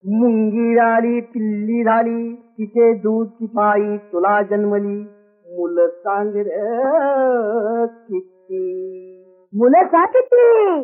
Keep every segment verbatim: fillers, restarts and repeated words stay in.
मुंगी आली पिल्ली झाली तिचे दूध पायी तुला जन्मली मुलं सांग र किती मुलं सांग किती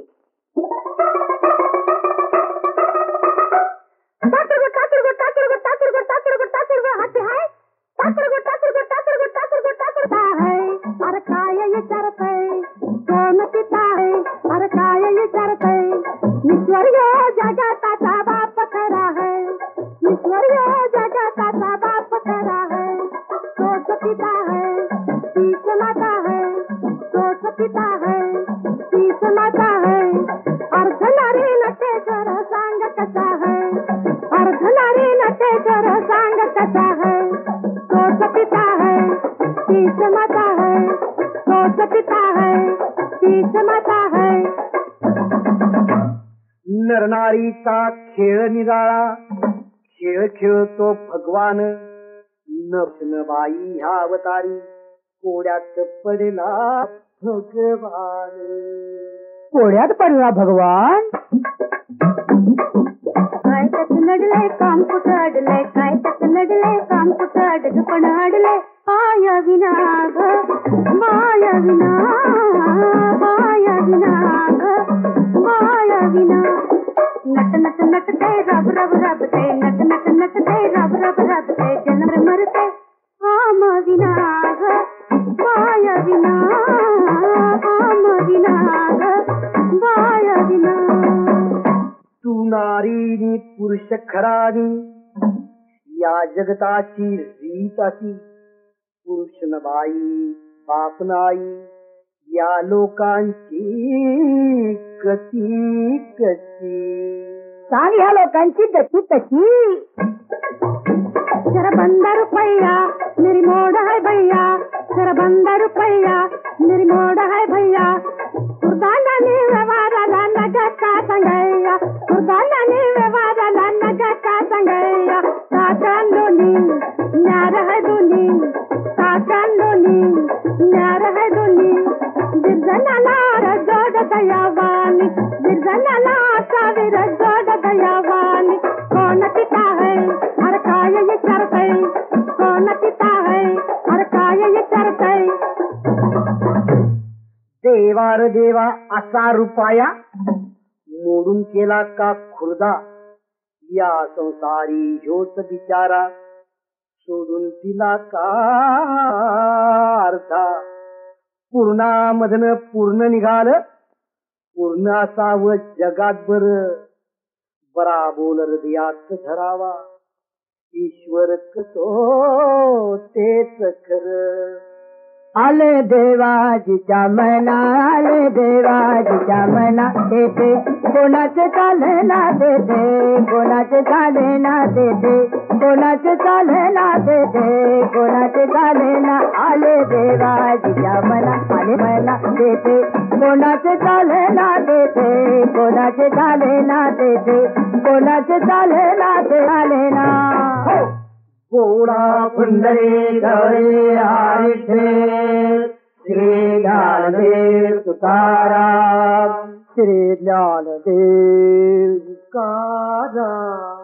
टाचरगो टाचरगो टाचरगो टाचरगो टाचरगो टाचरगो हाती हाय टाचरगो टाचरगो टाचरगो टाचरगो टाचरगो हाय अरे काय विचारतय कोण पिता आहे अरे काय विचारतय ईश्वरीय जगताचा बाप खरा है ईश्वरीय जगताचा बाप खरा है तोच पिता है तीच माता है तोच पिता है तीच माता है अर्धनारी नटेश्वर सांग कसा है अर्धनारी नटेश्वर सांग कसा है तोच पिता है तीच माता है तोच पिता है तीच माता है नरनारीचा खेळ निराळा खेळ खेळतो भगवान नभनबाई ह्या अवतारी कोड्यात पडला भगवान कोड्यात पडला भगवान काय त्यात नडले काम कुठं अडले काय त्यात नडले काम कुठं अडग पण अडले माया विना ग माया विना माया विना ग माया विना नट नट नटते रब रब रबते नट नट नटते रब रब रबते जन्म मरते आम विना ग माया विना आम विना ग माया विना तू नारीनी पुरुष खरानी या जगताची रीत अशी पुरुष न बाई बाप नाही या लोकांची कशी कशी सांग या लोकांची कशी कशी जरा बंदा रुपया मेरी मोड है भैया जरा बंदा रुपया मेरी मोड है भैया कुर्बानी व्यवहाराला नगता संगैया कुर्बानी व्यवहाराला नगता संगैया काकांडोनी न्यार है दोनी काकांडोनी न्यार है दोनी बिरजनाला जोड दयावानी बिरजनाला सावीर जोड दयावानी कोण पिता है हर काय विचारतय कोण पिता है हर काय विचारतय देवार देवा असा रुपाया मोडून केला का खुर्दा या संसारी ह्योच बिचारा सोडून दिला का अर्धा पूर्णामधन पूर्ण निघाल पूर्ण असावं जगात बर बरा बोल हृदयात धरावा ईश्वर कसो तेच कर आले देवाजीच्या मना आले देवाजीच्या मना देते कोणाचे चाले ना देते कोणाचे चाले ना देते कोणाचे चाले ना देते कोणाचे चाले ना आले देवाजीच्या मना आले मना देते कोणाचे चाले ना देते कोणाचे चाले ना देते कोणाचे चाले ना ते आले ना गोडा पुंडरी गौरी आयुष्य श्री ज्ञानदेव तुकाराम श्री ज्ञानदेव तुकाराम